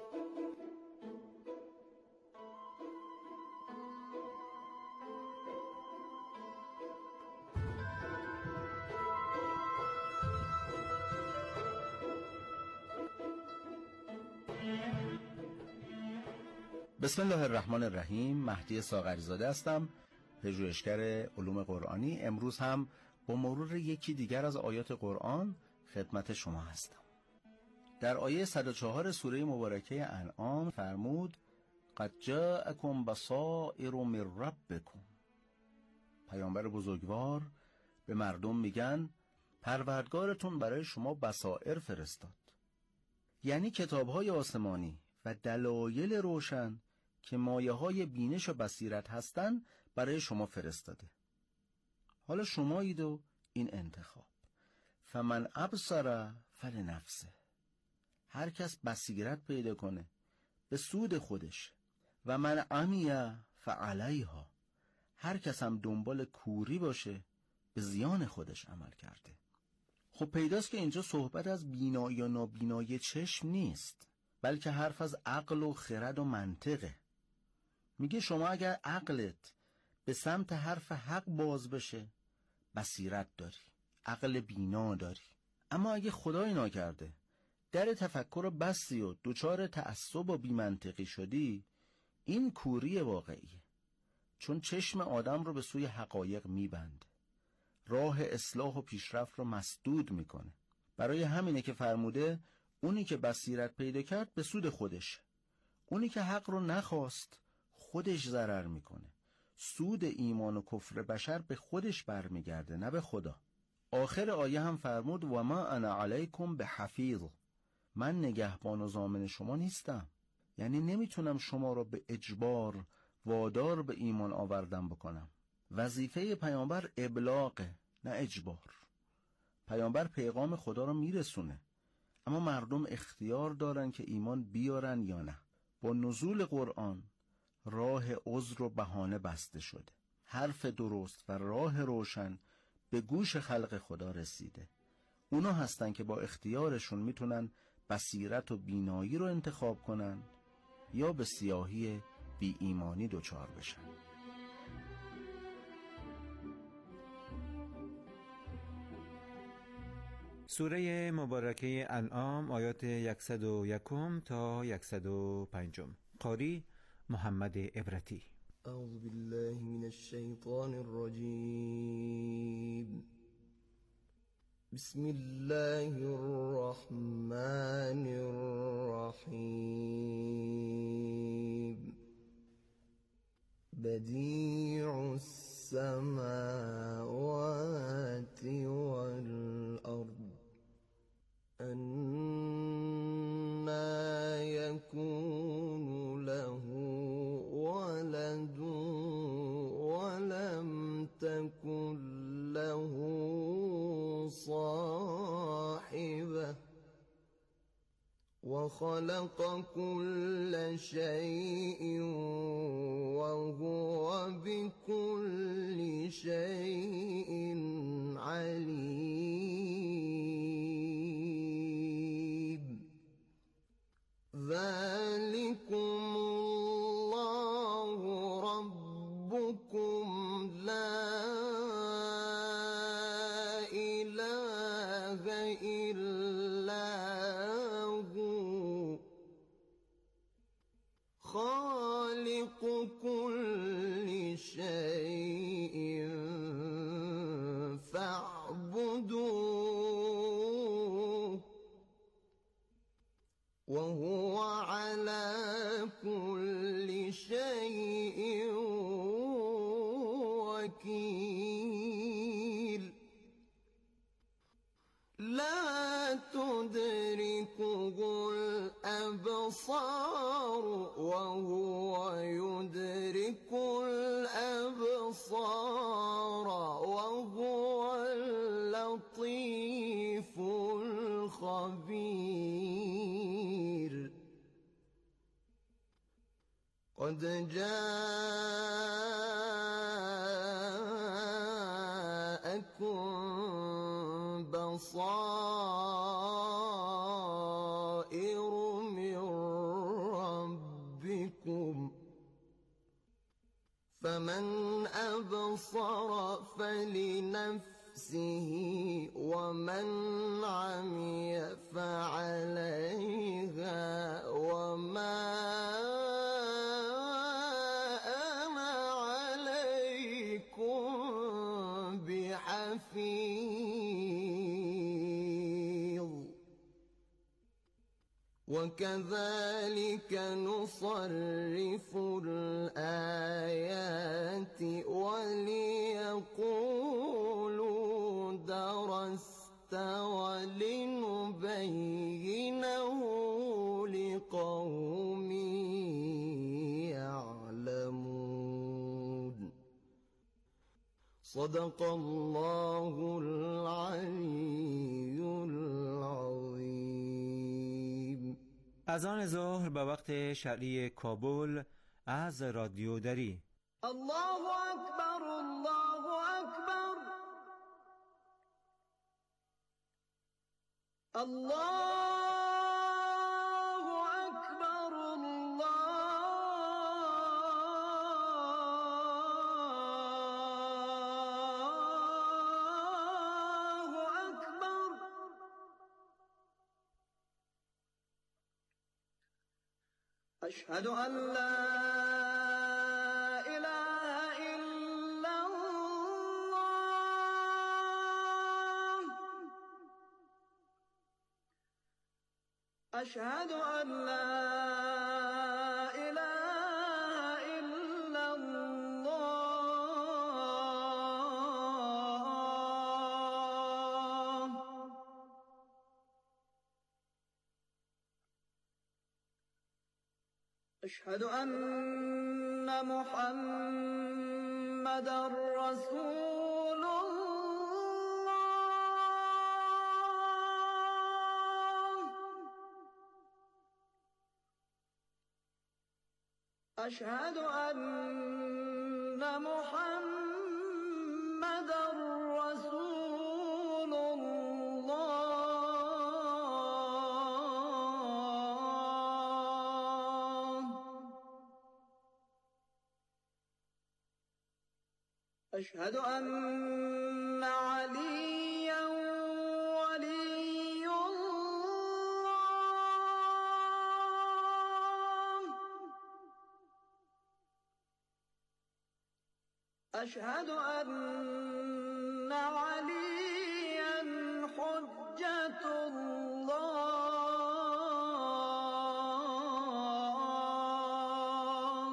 بسم الله الرحمن الرحیم. مهدی ساغریزاده هستم، پژوهشگر علوم قرآنی. امروز هم با مرور یکی دیگر از آیات قرآن خدمت شما هستم. در آیه 104 سوره مبارکه انعام فرمود قد جاءکم بصائر من ربکم. پیامبر بزرگوار به مردم میگن پروردگارتون برای شما بصائر فرستاد، یعنی کتاب‌های آسمانی و دلایل روشن که مایه‌های بینش و بصیرت هستن برای شما فرستاده. حالا شمایید و این انتخاب. فمن ابصر فلنفسه. هر کس بصیرت پیدا کنه به سود خودش. و من عمی فعلیها. هر کس هم دنبال کوری باشه به زیان خودش عمل کرده. خب پیداست که اینجا صحبت از بینایی یا نابینایی چشم نیست، بلکه حرف از عقل و خرد و منطقه. میگه شما اگر عقلت به سمت حرف حق باز بشه بصیرت داری، عقل بینا داری. اما اگه خدای ناکرده در تفکر رو بستی و دچار تعصب و بیمنطقی شدی، این کوری واقعیه، چون چشم آدم رو به سوی حقایق میبنده، راه اصلاح و پیشرفت رو مسدود میکنه. برای همینه که فرموده اونی که بصیرت پیدا کرد به سود خودش، اونی که حق رو نخواست خودش ضرر میکنه. سود ایمان و کفر بشر به خودش برمیگرده، نه به خدا. آخر آیه هم فرمود و ما انا علیکم بحفیظ. من نگهبان و ضامن شما نیستم، یعنی نمیتونم شما رو به اجبار وادار به ایمان آوردن بکنم. وظیفه پیامبر ابلاغه، نه اجبار. پیامبر پیغام خدا رو میرسونه، اما مردم اختیار دارن که ایمان بیارن یا نه. با نزول قرآن راه عذر و بهانه بسته شده. حرف درست و راه روشن به گوش خلق خدا رسیده. اونا هستن که با اختیارشون میتونن بصیرت و بینایی رو انتخاب کنن یا به سیاهی بی ایمانی دچار بشن. سوره مبارکه انعام آیات 101 تا 105. قاری محمد عبرتی. اعوذ بالله من الشیطان الرجیم. بسم الله الرحمن الرحیم. بدیع السماوات والارض أَنَّى يَكُونُ لَهُ وَلَدٌ وَلَمْ تَكُنْ خلق كل شيء وهو بكل شيء عليم ذلكم الله ربكم لا إله إلا هو خالق كل شيء فاعبدوه وهو على كل شيء وكيل لا تدركه الأبصار وهو يدرك الأبصار وهو اللطيف الخبير قد جاءكم بصائر من ربكم فمن أبصر فلنفسه ومن عمي فعليها وما أنا عليكم بحفيظ وكذلك نصرف الآيات وليقولوا درست ولنبينه لقوم يعلمون صدق الله العلي العظيم. اذان ظهر به وقت شرعی کابل از رادیو دری. الله اکبر الله اکبر الله اکبر الله اکبر اشهد ان لا أشهد أن لا إله إلا الله أشهد أن محمدًا رسول أشهد أن محمدًا رسول الله أشهد أن عليًّا ولي الله أشهد أن عليًّا حجة الله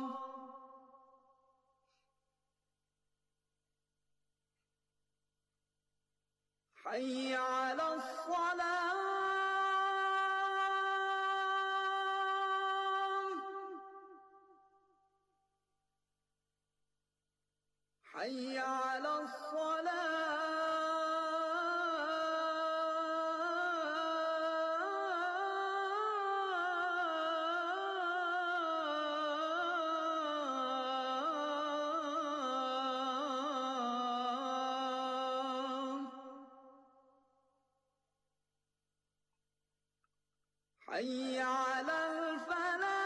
حي على الصلاة حي على الصلاة حي على الفلاح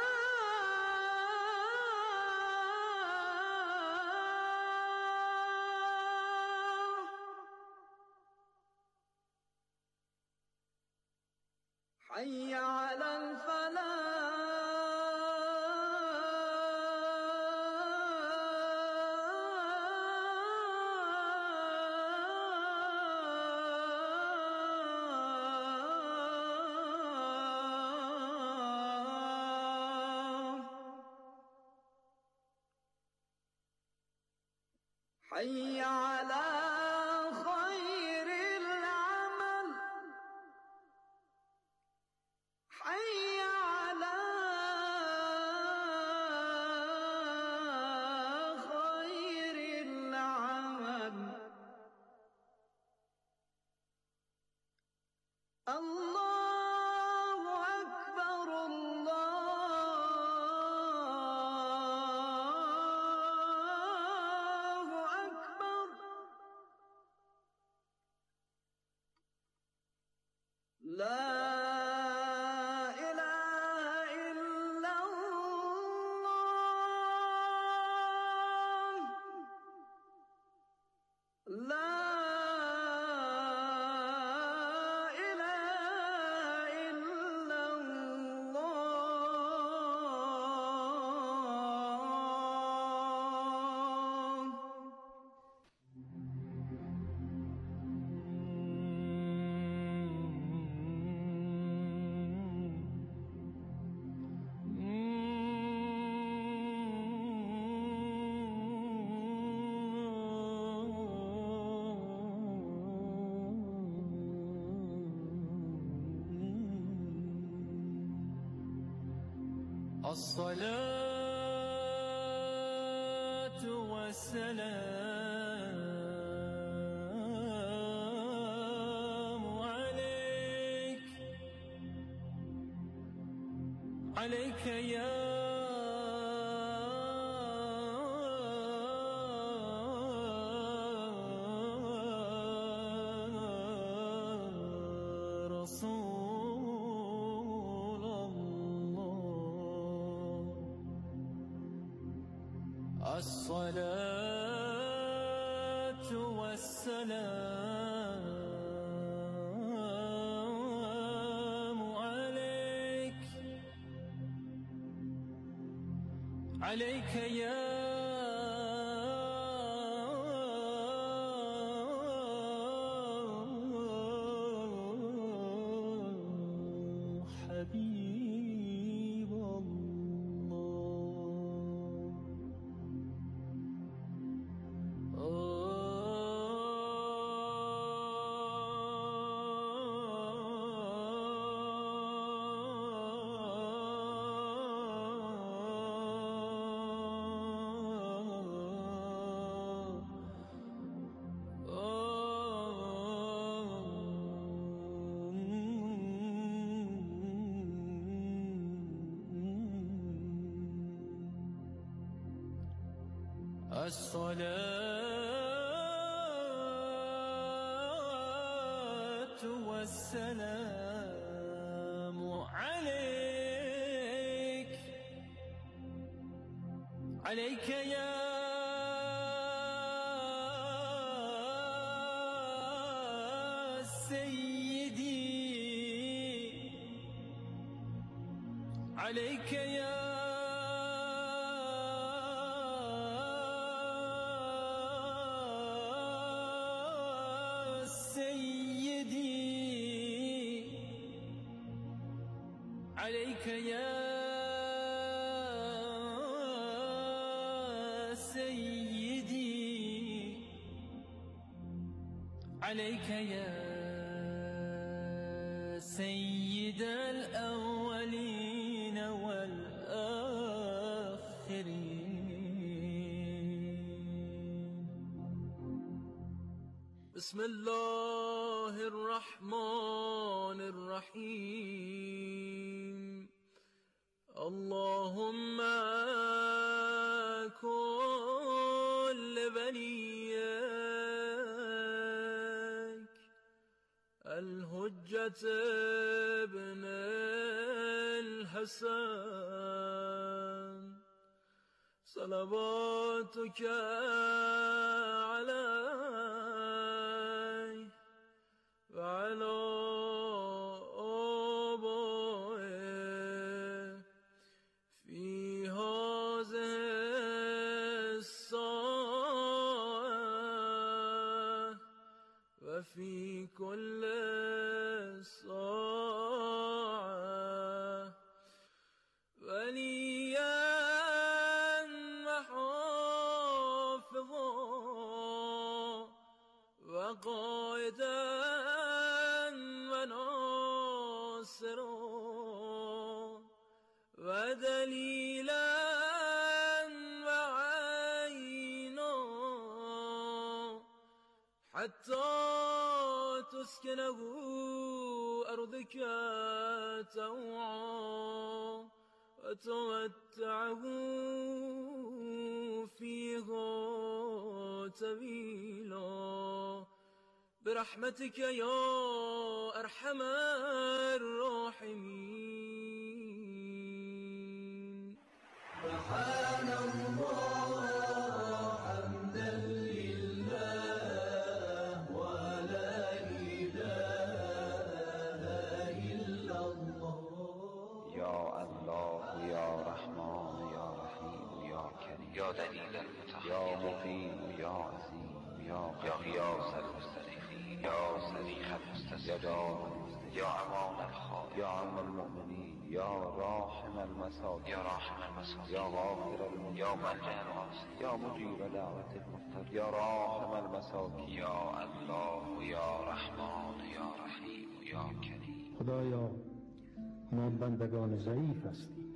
حي على الفلاح حي على خير العمل حي على خير العمل الله أكبر الله أكبر لا إله إلا الله لا إله إلا الله الصلاة والسلام عليك عليك يا رسول الله الصلاة والسلام عليك عليك يا حبيب الصلاة والسلام عليك عليك يا سيدي عليك يا عليك يا سيدي عليك يا سيد الأولين والآخرين بسم الله الرحمن الرحيم اللهم كن لبنيك الحجة ابن الحسن صلواتك عليه وعلى آبائه في هذه الساعة وفي كل ساعة وليا وحافظا وقائدا وناصرا ودليلا وعينا حتى تسكنه أرضك طوعا وتمتعه فيها طويلا برحمتك يا أرحم الراحمين. سبحان الله حمدا لله ولا إله إلا الله. يا الله يا رحمن يا رحيم يا كريم يا دليل المتحير يا مقيم يا عظيم يا غياث المستغيثين يا صريخ المستسقين يا امان الخائف يا عم المؤمنين يا راحم المساكين يا راحم المساكين يا غافر المذنبين يا ملجأ العاصين يا مجيب دعوة المضطر يا راحم المساكين يا الله يا رحمن يا رحيم يا كريم. خدایا ما بندگان ضعیف هستیم،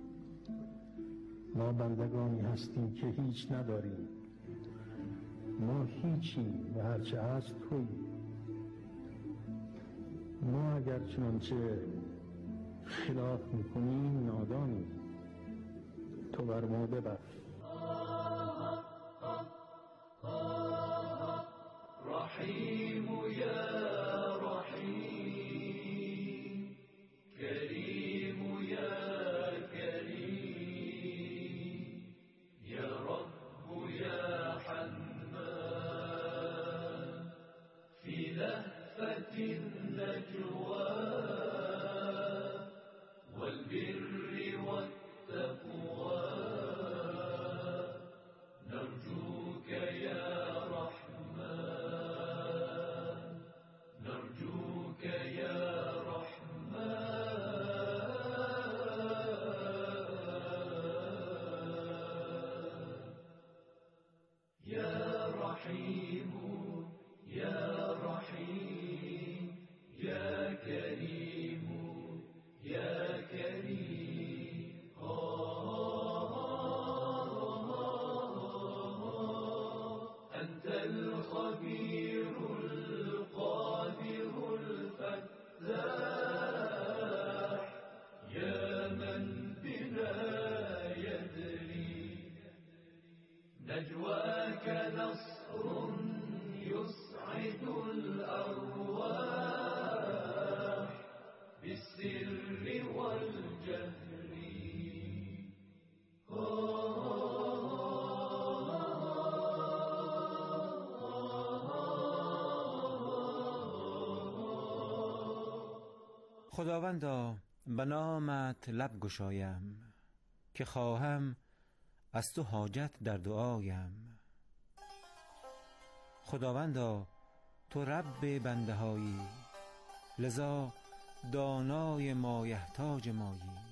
ما بندگانی هستیم که هیچ نداریم، ما هیچیم و هرچه هست تویی. ما اگر چنانچه خلاف میکنیم نادانیم، تو بر ما ببخش. رحیم یا رحیم کریم یا کریم یا رب یا حنان فی لهفة النجوى والبر والتقوى نرجوك يا رحمن نرجوك يا رحمن يا رحيم يا رحيم يا كريم يا كريم. أنت الخبير القادر الفتاح يا من بنا يدري نجواك نصر يسعد الأرواح بالسر والجهر. خداوندا به نامت لب گشایم که خواهم از تو حاجت در دعایم. خداوندا تو رب بنده هایی، لذا دانای مایحتاج مایی.